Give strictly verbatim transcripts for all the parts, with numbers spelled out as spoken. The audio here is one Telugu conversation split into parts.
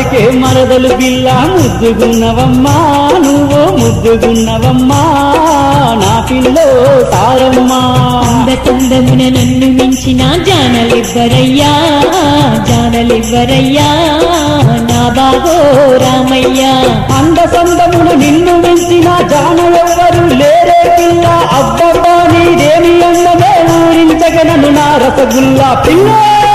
అందాలొలికే మరదలు పిల్ల ముద్దుగున్నవమ్మా నువ్వు ముద్దుగున్నవమ్మా నా పిల్లో సారమ్మా. అందచందమున నన్ను మించిన జానలివ్వరయ్యా జానలివ్వరయ్యా నా బాగో రామయ్యా. అందసందమున నిన్ను మించిన జానలెవ్వరు లేరే పిల్ల అబ్బబ్బా నీదేమి అందమే ఊరించగనను నా రసగుల్లా పిల్ల.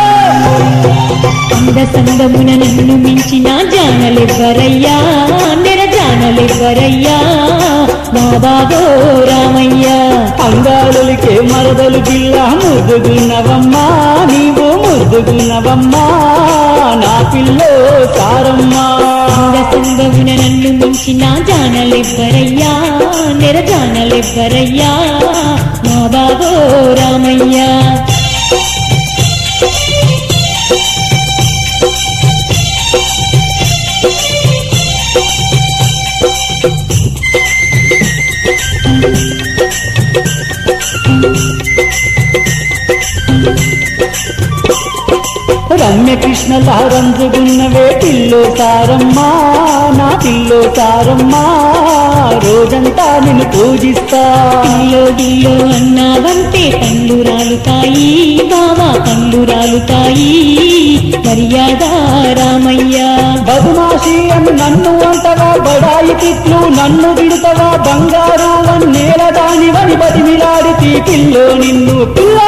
అందసందమున నన్ను మించిన జానలివ్వరయ్యా నెర జానలివ్వరయ్యా నా బాగో రామయ్యా. అందాలొలికే మరదలు పిల్ల ముద్దుగున్నవమ్మా నీవు ముద్దుగున్నవమ్మా నా పిల్లో సారమ్మా. అందసందమున నన్ను మించిన జానలివ్వరయ్యా నెర జానలివ్వరయ్యా నా బాగో రామయ్యా. రమ్య కృష్ణలా రంజుగున్నవే పిల్లో సారమ్మా నా పిల్లో సారమ్మా రోజంతా నిన్ను పూజిస్తా. గిల్లో గిల్లో అన్నావంటే కళ్ళు రాలుతాయి బావా కళ్ళు రాలుతాయి మర్యాద రామయ్యా. బదుమాషి అని నన్ను అంటవా బడాయి తిట్లు నన్ను విడుతవా బంగారు వన్నేల దానివని బతిమిలాడితి పిల్లో నిన్ను పిల్ల.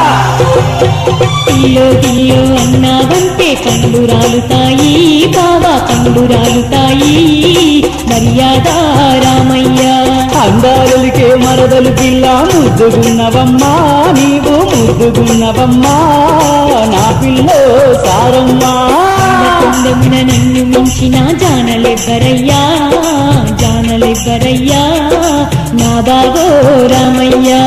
గిల్లో గిల్లో అన్నావంటే కళ్ళు రాలుతాయి బావా కళ్ళు రాలుతాయి మర్యాద రామయ్యా. అందాలొలికే మరదలు పిల్ల ముద్దుగున్నవమ్మా నీవు ముద్దుగున్నవమ్మా నా పిల్లో సారమ్మా. అందమున నన్ను మించిన జానలివ్వరయ్యా జానలివ్వరయ్యా నా బాగో రామయ్యా.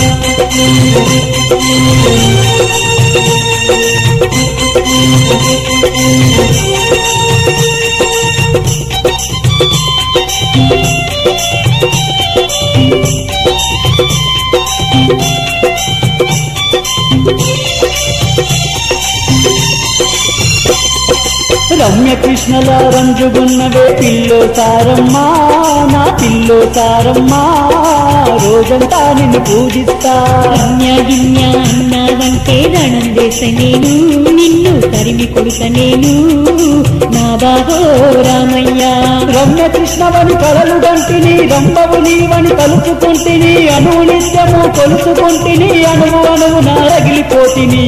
రమ్య కృష్ణలా రంజుగున్నవే పిల్లో సారమ్మా నా పిల్లో సారమ్మా రోజంతా నిన్ను పూజిస్తా. గిన్య గిన్య అన్నావంటే రణం చేస నేను నిన్ను తరిమి కొడుత నేను నా బాగో రామయ్యా. రమ్య కృష్ణవని కలలు గంటిని రంభవు నీవని తలుచుకుంటిని అణువు నిత్యము కొలుసుకుంటిని అణువు అణువు నారగిలిపోతిని.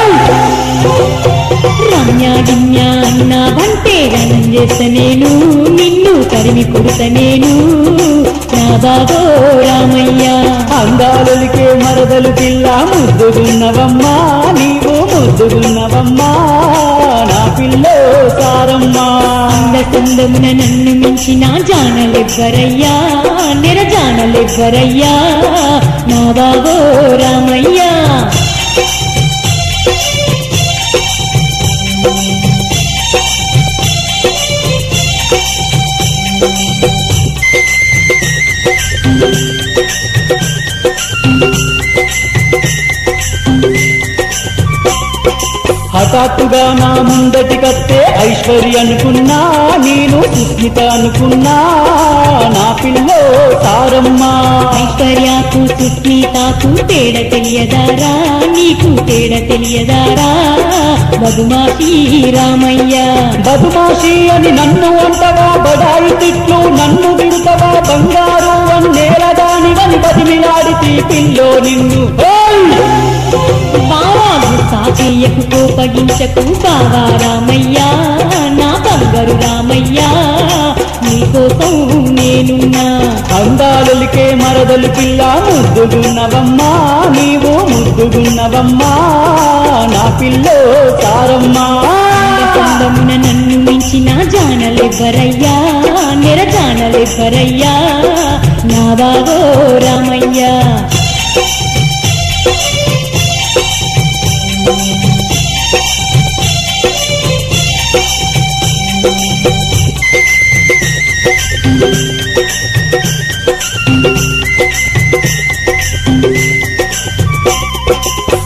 రమ్య గిన్య అన్నావంటే రణం చేస నేను నిన్ను తరిమి కొడుత నేను నా బాగో రామయ్యా. అందాలొలికే మరదలు పిల్ల ముద్దుగున్నవమ్మా నీవు ముద్దుగున్నవమ్మా నా పిల్లో సారమ్మా. అందసందమున నన్ను మించిన జానలివ్వరయ్యా నెర జానలివ్వరయ్యా నా బాగో రామయ్యా. హఠాత్తుగా నా ముందటి కత్తే ఐశ్వర్య అనుకున్నా నేను సుస్మిత అనుకున్నా నా పిల్లో సారమ్మా. ఐశ్వర్యాకు సుస్మితాకు తేడ తెలియదారా నీకు తేడ తెలియదారా మధుమాసి రామయ్యా. బదుమాషి అని నన్ను అంటవా బడాయి తిట్లు నన్ను విడుతవా బంగారు వన్నేల దానివని బతిమిలాడితి పిల్లో నిన్ను. బావాలు సాచేయకు కోపగించకు బావా రామయ్యా నా బంగారు రామయ్యా నీకోసం నేనున్నా. అందాలొలికే మరదలు పిల్ల ముద్దుగున్నవమ్మా నీవు ముద్దుగున్నవమ్మా నా పిల్లో సారమ్మా. అందమున నన్ను మించిన జానలివ్వరయ్యా నెర జానలివ్వరయ్యా నా బాగో రామయ్యా.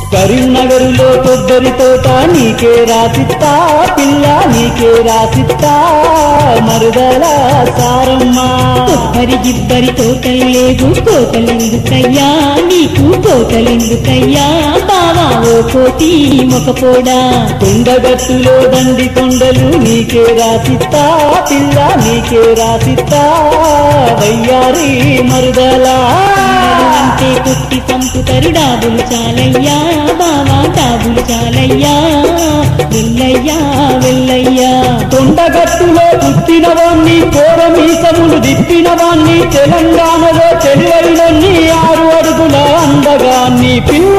కరీంనగరులో కొబ్బరి తోట నీకే రాసిస్తా పిల్ల నీకే రాసిస్తా మరుదల సారమ్మ. కొబ్బరి గిబ్బరి తోటలు లేవు కోతలెందుకయ్యా నీకు కోతలెందుకయ్యా బావా ఓ కోటి మొకపోడా. కొండగట్టులో దండి కొండలు నీకే రాసిస్తా పిల్ల నీకే రాసిస్తా వయ్యారి మరుదలా. అంటే కొట్టి చంపుతరు డాబులు చాలయ్యా బావా డాబులు చాలయ్యా వెళ్ళయ్యా వెళ్ళయ్యా. కొండగట్టులో పుట్టిన వాణ్ణి కోరమీసములు దిప్పిన వాణ్ణి తెలంగాణలో తెలివైనన్ని ఆరు అడుగుల అందగాన్ని పిల్ల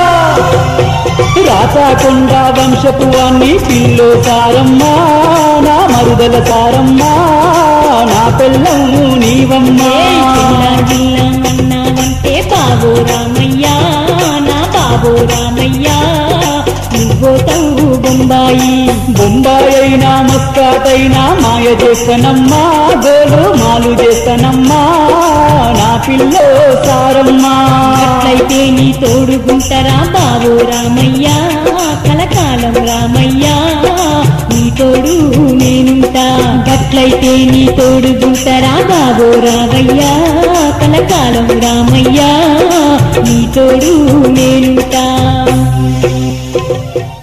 రాసాకొండ వంశపు వాణ్ణి పిల్లో సారమ్మా నా మరుదల సారమ్మా నా పెళ్ళము నీవమ్మా. జిల్లా జిల్లా అన్నావంటే బాబో రామయ్యా నా బాబో రామయ్యా నువ్వోతావు బొంబాయి. బొంబాయి అయినా మస్కాట్ అయినా మాయ చేస్తానమ్మా గోలు మాలు చేస్తానమ్మా నా పిల్లో సారమ్మా. అట్లయితే నీ తోడుగుంటరా బాబో రామయ్యా కలకాలం రామయ్యా నీ తోడు నేనుంటా. గట్లయితే నీ తోడుగుంటరా బాబో రామయ్యా కలకాలం రామయ్యా నీ తోడు నేనుంటా.